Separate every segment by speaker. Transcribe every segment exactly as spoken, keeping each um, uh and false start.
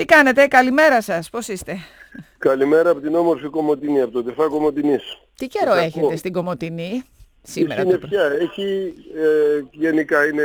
Speaker 1: κάνετε, καλημέρα σας, πώς είστε?
Speaker 2: Καλημέρα από την όμορφη Κομοτηνή, από το ΤΕΦΑ Κομοτηνής.
Speaker 1: Τι καιρό έχετε στην Κομοτηνή σήμερα?
Speaker 2: Η συννεφιά έχει, ε, γενικά είναι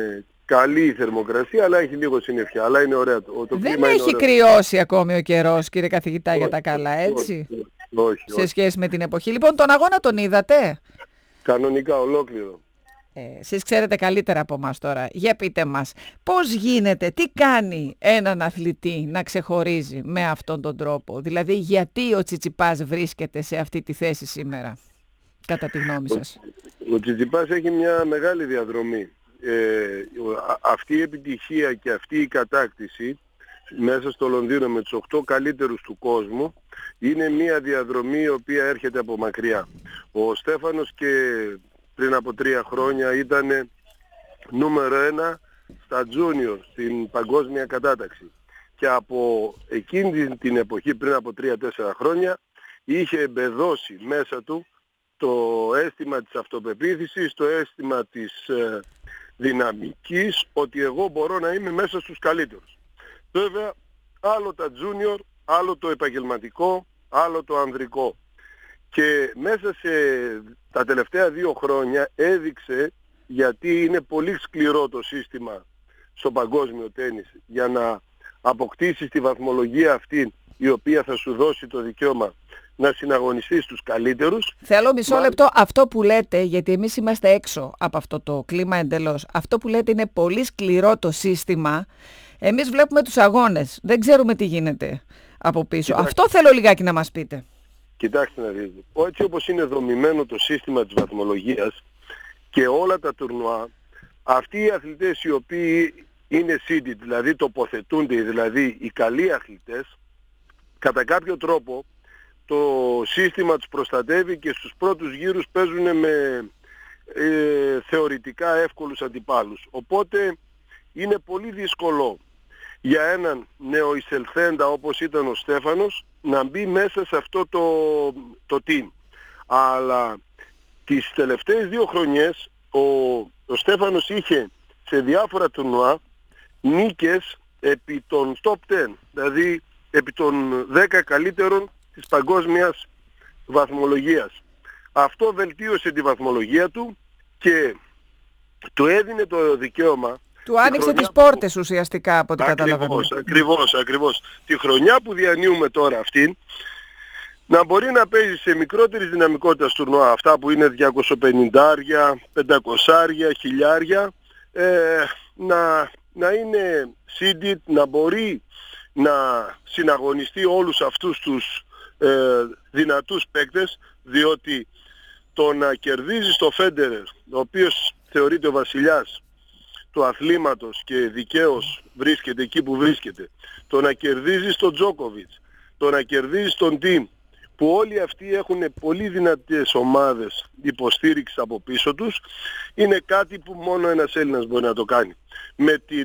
Speaker 2: καλή η θερμοκρασία, αλλά έχει λίγο συννεφιά, αλλά είναι ωραία. Το, το
Speaker 1: Δεν
Speaker 2: κλίμα
Speaker 1: έχει
Speaker 2: είναι ωραίο.
Speaker 1: κρυώσει ακόμη ο καιρός, κύριε καθηγητά,
Speaker 2: όχι,
Speaker 1: για τα καλά, έτσι,
Speaker 2: όχι, όχι, όχι,
Speaker 1: σε
Speaker 2: όχι.
Speaker 1: σχέση με την εποχή. Λοιπόν, τον αγώνα τον είδατε?
Speaker 2: Κανονικά, ολόκληρο.
Speaker 1: Ε, εσείς ξέρετε καλύτερα από μας τώρα. Για πείτε μας, πώς γίνεται, τι κάνει έναν αθλητή να ξεχωρίζει με αυτόν τον τρόπο? Δηλαδή, γιατί ο Τσιτσιπάς βρίσκεται σε αυτή τη θέση σήμερα, κατά τη γνώμη σας?
Speaker 2: Ο, ο Τσιτσιπάς έχει μια μεγάλη διαδρομή. Ε, α, αυτή η επιτυχία και αυτή η κατάκτηση μέσα στο Λονδίνο με τους οκτώ καλύτερους του κόσμου είναι μια διαδρομή η οποία έρχεται από μακριά. Ο Στέφανος και πριν από τρία χρόνια ήταν νούμερο ένα στα junior στην παγκόσμια κατάταξη. Και από εκείνη την εποχή, πριν από τρία τέσσερα χρόνια, είχε εμπεδώσει μέσα του το αίσθημα της αυτοπεποίθησης, το αίσθημα της ε, δυναμικής, ότι εγώ μπορώ να είμαι μέσα στους καλύτερους. Βέβαια, άλλο τα junior, άλλο το επαγγελματικό, άλλο το ανδρικό. Και μέσα σε τα τελευταία δύο χρόνια έδειξε, γιατί είναι πολύ σκληρό το σύστημα στο παγκόσμιο τένις, για να αποκτήσεις τη βαθμολογία αυτή η οποία θα σου δώσει το δικαίωμα να συναγωνιστείς στους καλύτερους.
Speaker 1: Θέλω μισό
Speaker 2: Μα...
Speaker 1: λεπτό. Αυτό που λέτε, γιατί εμείς είμαστε έξω από αυτό το κλίμα εντελώς, αυτό που λέτε είναι πολύ σκληρό το σύστημα. Εμείς βλέπουμε τους αγώνες, δεν ξέρουμε τι γίνεται από πίσω.
Speaker 2: Κοιτάξτε.
Speaker 1: Αυτό θέλω λιγάκι να μας πείτε.
Speaker 2: Κοιτάξτε να δείτε, έτσι όπως είναι δομημένο το σύστημα της βαθμολογίας και όλα τα τουρνουά, αυτοί οι αθλητές οι οποίοι είναι seeded, δηλαδή τοποθετούνται, δηλαδή οι καλοί αθλητές, κατά κάποιο τρόπο το σύστημα τους προστατεύει και στους πρώτους γύρους παίζουν με ε, θεωρητικά εύκολους αντιπάλους. Οπότε είναι πολύ δύσκολο για έναν νεοεισελθέντα όπως ήταν ο Στέφανος να μπει μέσα σε αυτό το, το team. Αλλά τις τελευταίες δύο χρονιές ο, ο Στέφανος είχε σε διάφορα τουρνουά νίκες επί των top δέκα, δηλαδή επί των δέκα καλύτερων της παγκόσμιας βαθμολογίας. Αυτό βελτίωσε τη βαθμολογία του και του έδινε το δικαίωμα.
Speaker 1: Του άνοιξε τις πόρτες ουσιαστικά, από ό,τι καταλαβαίνω.
Speaker 2: Ακριβώς, ακριβώς, ακριβώς. Τη χρονιά που διανύουμε τώρα αυτήν, να μπορεί να παίζει σε μικρότερη δυναμικότητα τουρνουά, αυτά που είναι διακόσια πενήντα, πεντακόσια, χιλιάρια, ε, να, να είναι seeded, να μπορεί να συναγωνιστεί όλους αυτούς τους ε, δυνατούς παίκτες, διότι το να κερδίζει το Φέντερερ, ο οποίος θεωρείται ο βασιλιάς του αθλήματος και δικαίως βρίσκεται εκεί που βρίσκεται, το να κερδίζεις τον Τζόκοβιτς, το να κερδίζεις τον Τιμ, που όλοι αυτοί έχουν πολύ δυνατές ομάδες υποστήριξης από πίσω τους, είναι κάτι που μόνο ένας Έλληνας μπορεί να το κάνει. Με, την,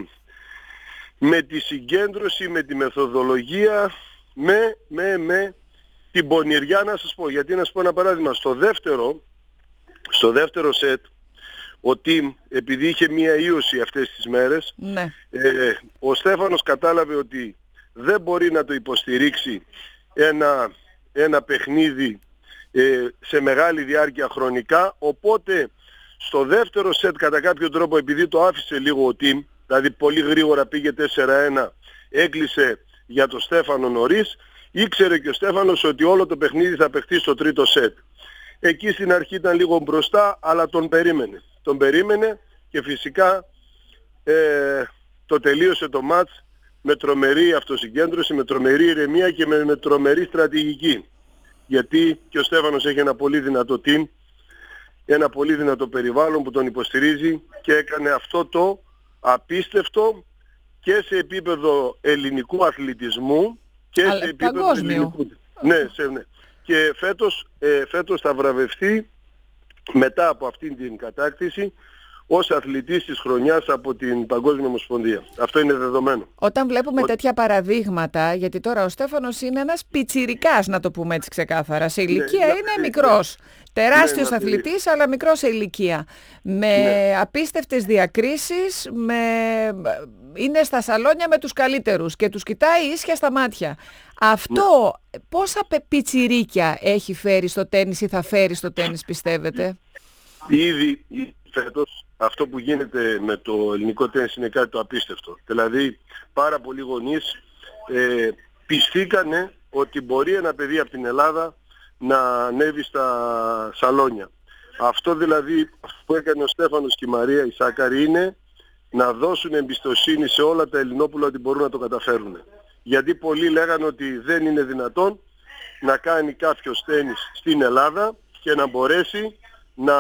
Speaker 2: με τη συγκέντρωση, με τη μεθοδολογία, με, με, με την πονηριά, να σας πω. Γιατί να σας πω ένα παράδειγμα, στο δεύτερο, στο δεύτερο σετ, ο Τιμ, επειδή είχε μία ίωση αυτές τις μέρες,
Speaker 1: ναι.
Speaker 2: ε, ο Στέφανος κατάλαβε ότι δεν μπορεί να το υποστηρίξει ένα, ένα παιχνίδι ε, σε μεγάλη διάρκεια χρονικά, οπότε στο δεύτερο σετ κατά κάποιο τρόπο, επειδή το άφησε λίγο ο Τιμ, δηλαδή πολύ γρήγορα πήγε τέσσερα ένα, έκλεισε για τον Στέφανο νωρίς, ήξερε και ο Στέφανος ότι όλο το παιχνίδι θα παιχτεί στο τρίτο σετ. Εκεί στην αρχή ήταν λίγο μπροστά, αλλά τον περίμενε. Τον περίμενε και φυσικά ε, το τελείωσε το μάτς με τρομερή αυτοσυγκέντρωση, με τρομερή ηρεμία και με, με τρομερή στρατηγική. Γιατί και ο Στέφανος έχει ένα πολύ δυνατό team, ένα πολύ δυνατό περιβάλλον που τον υποστηρίζει και έκανε αυτό το απίστευτο και σε επίπεδο ελληνικού αθλητισμού και αλλά σε επίπεδο
Speaker 1: παγκόσμιο.
Speaker 2: Ελληνικού. Ναι, σε, ναι. Και φέτος, ε, φέτος θα βραβευτεί μετά από αυτήν την κατάκτηση ως αθλητής της χρονιάς από την Παγκόσμια Ομοσπονδία. Αυτό είναι δεδομένο.
Speaker 1: Όταν βλέπουμε
Speaker 2: Ο...
Speaker 1: τέτοια παραδείγματα, γιατί τώρα ο Στέφανος είναι ένας πιτσιρικάς, να το πούμε έτσι ξεκάθαρα, σε ηλικία
Speaker 2: ναι,
Speaker 1: είναι
Speaker 2: ναι,
Speaker 1: μικρός. Ναι. Τεράστιος
Speaker 2: ναι,
Speaker 1: αθλητής, αλλά μικρός σε ηλικία. Με ναι. απίστευτες διακρίσεις, με... είναι στα σαλόνια με τους καλύτερους και τους κοιτάει ίσια στα μάτια. Αυτό ναι. πόσα πιτσιρίκια έχει φέρει στο τένις ή θα φέρει στο τένις, πιστεύετε?
Speaker 2: Ήδη φέτος αυτό που γίνεται με το ελληνικό τένις είναι κάτι το απίστευτο. Δηλαδή πάρα πολλοί γονείς ε, πιστήκανε ότι μπορεί ένα παιδί από την Ελλάδα να ανέβει στα σαλόνια. Αυτό δηλαδή που έκανε ο Στέφανος και η Μαρία η Σάκαρη είναι να δώσουν εμπιστοσύνη σε όλα τα Ελληνόπουλα ότι μπορούν να το καταφέρουν. Γιατί πολλοί λέγανε ότι δεν είναι δυνατόν να κάνει κάποιος τένις στην Ελλάδα και να μπορέσει να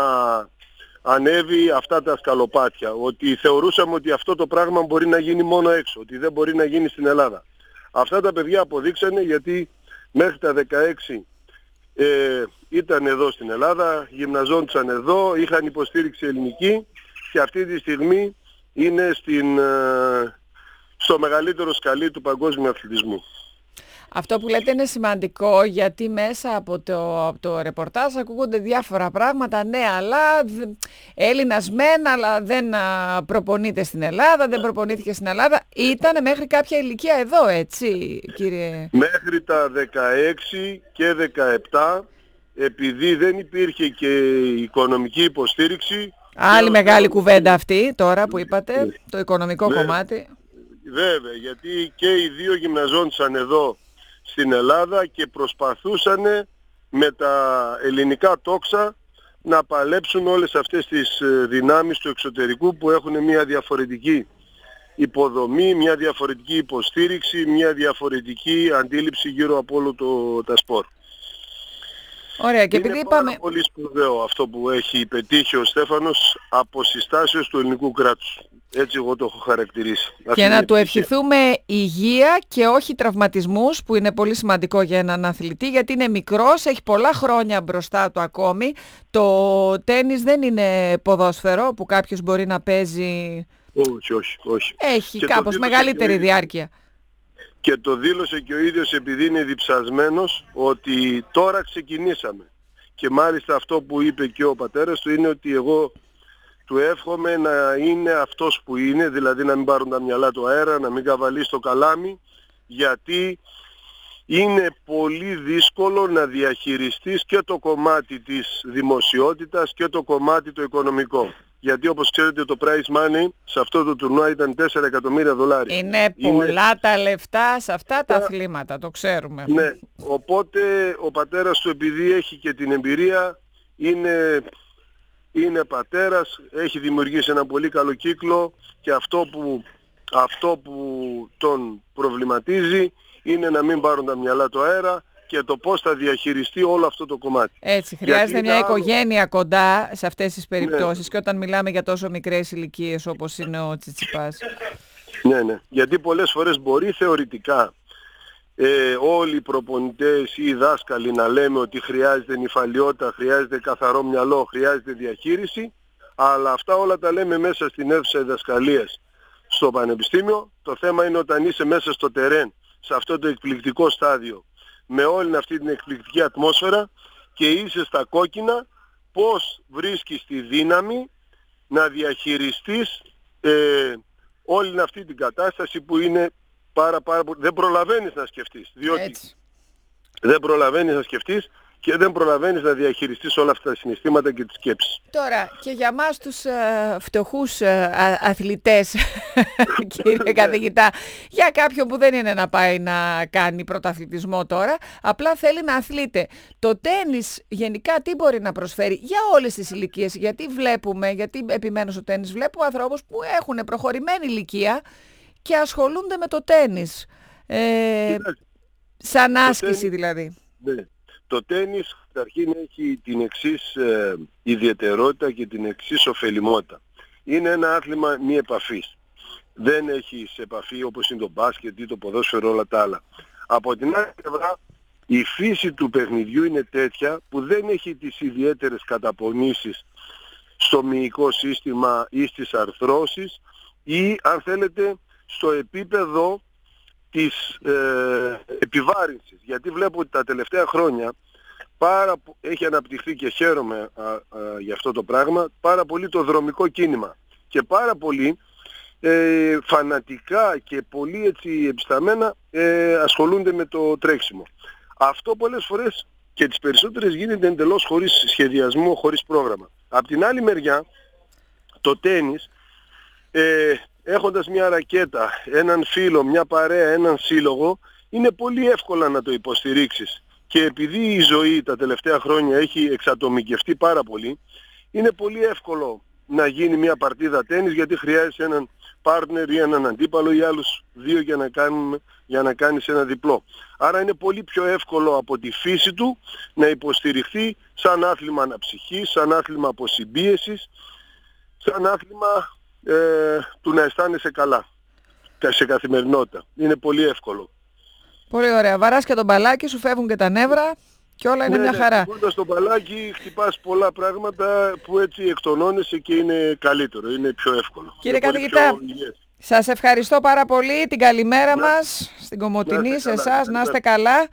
Speaker 2: ανέβει αυτά τα σκαλοπάτια. Ότι θεωρούσαμε ότι αυτό το πράγμα μπορεί να γίνει μόνο έξω, ότι δεν μπορεί να γίνει στην Ελλάδα. Αυτά τα παιδιά αποδείξανε, γιατί μέχρι τα δεκαέξι ε, ήταν εδώ στην Ελλάδα, γυμναζόντουσαν εδώ, είχαν υποστήριξη ελληνική και αυτή τη στιγμή είναι στην, ε, στο μεγαλύτερο σκαλί του παγκόσμιου αθλητισμού.
Speaker 1: Αυτό που λέτε είναι σημαντικό, γιατί μέσα από το, από το ρεπορτάζ ακούγονται διάφορα πράγματα. Ναι, αλλά Έλληνας μεν, αλλά δεν προπονείται στην Ελλάδα, δεν προπονήθηκε στην Ελλάδα. Ήτανε μέχρι κάποια ηλικία εδώ, έτσι, κύριε?
Speaker 2: Μέχρι τα δεκαέξι και δεκαεπτά, επειδή δεν υπήρχε και οικονομική υποστήριξη.
Speaker 1: Άλλη μεγάλη κουβέντα αυτή τώρα που είπατε, το οικονομικό
Speaker 2: βέβαια,
Speaker 1: κομμάτι.
Speaker 2: Βέβαια, γιατί και οι δύο γυμναζόντουσαν εδώ στην Ελλάδα και προσπαθούσαν με τα ελληνικά τόξα να παλέψουν όλες αυτές τις δυνάμεις του εξωτερικού που έχουν μια διαφορετική υποδομή, μια διαφορετική υποστήριξη, μια διαφορετική αντίληψη γύρω από όλο το, τα σπορ.
Speaker 1: Ωραία, και επειδή
Speaker 2: είναι
Speaker 1: είπαμε...
Speaker 2: πάρα πολύ σπουδαίο αυτό που έχει πετύχει ο Στέφανος από συστάσεις του ελληνικού κράτους. Έτσι εγώ το έχω χαρακτηρίσει.
Speaker 1: Και να του ευχηθούμε υγεία και όχι τραυματισμούς, που είναι πολύ σημαντικό για έναν αθλητή, γιατί είναι μικρός, έχει πολλά χρόνια μπροστά του ακόμη. Το τένις δεν είναι ποδόσφαιρο που κάποιος μπορεί να παίζει...
Speaker 2: Όχι, όχι, όχι.
Speaker 1: Έχει και κάπως μεγαλύτερη διάρκεια.
Speaker 2: Και το δήλωσε και ο ίδιος, επειδή είναι διψασμένος, ότι τώρα ξεκινήσαμε. Και μάλιστα αυτό που είπε και ο πατέρας του είναι ότι εγώ του εύχομαι να είναι αυτός που είναι, δηλαδή να μην πάρουν τα μυαλά του αέρα, να μην καβαλεί στο καλάμι, γιατί είναι πολύ δύσκολο να διαχειριστείς και το κομμάτι της δημοσιότητας και το κομμάτι το οικονομικό. Γιατί όπως ξέρετε το prize money σε αυτό το τουρνουά ήταν τέσσερα εκατομμύρια δολάρια.
Speaker 1: Είναι πολλά είναι... τα λεφτά σε αυτά τα αθλήματα, το ξέρουμε.
Speaker 2: Ναι, οπότε ο πατέρας του, επειδή έχει και την εμπειρία, είναι... είναι πατέρας, έχει δημιουργήσει ένα πολύ καλό κύκλο και αυτό που, αυτό που τον προβληματίζει είναι να μην πάρουν τα μυαλά του αέρα και το πώς θα διαχειριστεί όλο αυτό το κομμάτι.
Speaker 1: Έτσι, χρειάζεται μια άλλο... οικογένεια κοντά σε αυτές τις περιπτώσεις, ναι. Και όταν μιλάμε για τόσο μικρές ηλικίες όπως είναι ο Τσιτσιπάς.
Speaker 2: Ναι, ναι, γιατί πολλές φορές μπορεί θεωρητικά Ε, όλοι οι προπονητές ή οι δάσκαλοι να λέμε ότι χρειάζεται νυφαλιότητα, χρειάζεται καθαρό μυαλό, χρειάζεται διαχείριση, αλλά αυτά όλα τα λέμε μέσα στην αίθουσα διδασκαλίας στο πανεπιστήμιο. Το θέμα είναι όταν είσαι μέσα στο τερέν, σε αυτό το εκπληκτικό στάδιο, με όλη αυτή την εκπληκτική ατμόσφαιρα και είσαι στα κόκκινα, πώς βρίσκεις τη δύναμη να διαχειριστείς ε, όλη αυτή την κατάσταση που είναι Πάρα, πάρα, δεν προλαβαίνεις να σκεφτείς, διότι έτσι. δεν προλαβαίνεις να σκεφτείς και δεν προλαβαίνεις να διαχειριστείς όλα αυτά τα συναισθήματα και τις σκέψεις.
Speaker 1: Τώρα, και για μας τους ε, φτωχούς ε, αθλητές, κύριε καθηγητά, για κάποιον που δεν είναι να πάει να κάνει πρωταθλητισμό τώρα, απλά θέλει να αθλείται. Το τένις γενικά τι μπορεί να προσφέρει για όλες τις ηλικίες? Γιατί βλέπουμε, γιατί επιμένω στο τένις, βλέπουμε ανθρώπους που έχουν προχωρημένη ηλικία και ασχολούνται με το τένις, ε, σαν άσκηση τένις, δηλαδή.
Speaker 2: Ναι. Το τένις καταρχήν έχει την εξής ε, ιδιαιτερότητα και την εξής ωφελημότητα. Είναι ένα άθλημα μη επαφής. Δεν έχει επαφή όπως είναι το μπάσκετ ή το ποδόσφαιρο, όλα τα άλλα. Από την άλλη πλευρά, η φύση του παιχνιδιού είναι τέτοια που δεν έχει τις ιδιαίτερες καταπονήσεις στο μυϊκό σύστημα ή στις αρθρώσεις ή αν θέλετε στο επίπεδο της ε, επιβάρυνσης. Γιατί βλέπω ότι τα τελευταία χρόνια πάρα, έχει αναπτυχθεί και χαίρομαι α, α, για αυτό το πράγμα πάρα πολύ το δρομικό κίνημα και πάρα πολύ ε, φανατικά και πολύ έτσι επισταμμένα ε, ασχολούνται με το τρέξιμο. Αυτό πολλές φορές και τις περισσότερες γίνεται εντελώς χωρίς σχεδιασμό, χωρίς πρόγραμμα. Απ' την άλλη μεριά το τένις ε, έχοντας μια ρακέτα, έναν φίλο, μια παρέα, έναν σύλλογο, είναι πολύ εύκολα να το υποστηρίξεις. Και επειδή η ζωή τα τελευταία χρόνια έχει εξατομικευτεί πάρα πολύ, είναι πολύ εύκολο να γίνει μια παρτίδα τένις γιατί χρειάζεσαι έναν partner ή έναν αντίπαλο ή άλλους δύο για να, κάνουμε, για να κάνεις ένα διπλό. Άρα είναι πολύ πιο εύκολο από τη φύση του να υποστηριχθεί σαν άθλημα αναψυχής, σαν άθλημα αποσυμπίεσης, σαν άθλημα ε, του να αισθάνεσαι καλά σε καθημερινότητα. Είναι πολύ εύκολο.
Speaker 1: Πολύ ωραία. Βαράς και τον μπαλάκι, σου φεύγουν και τα νεύρα και όλα είναι
Speaker 2: ναι,
Speaker 1: μια
Speaker 2: ναι,
Speaker 1: χαρά.
Speaker 2: Χτυπώντας το μπαλάκι χτυπάς πολλά πράγματα που έτσι εκτονώνεσαι και είναι καλύτερο, είναι πιο εύκολο.
Speaker 1: Κύριε καθηγητά, σας ευχαριστώ πάρα πολύ. Την καλημέρα
Speaker 2: να,
Speaker 1: μας στην Κομοτηνή, σε εσάς,
Speaker 2: να
Speaker 1: να είστε καλά.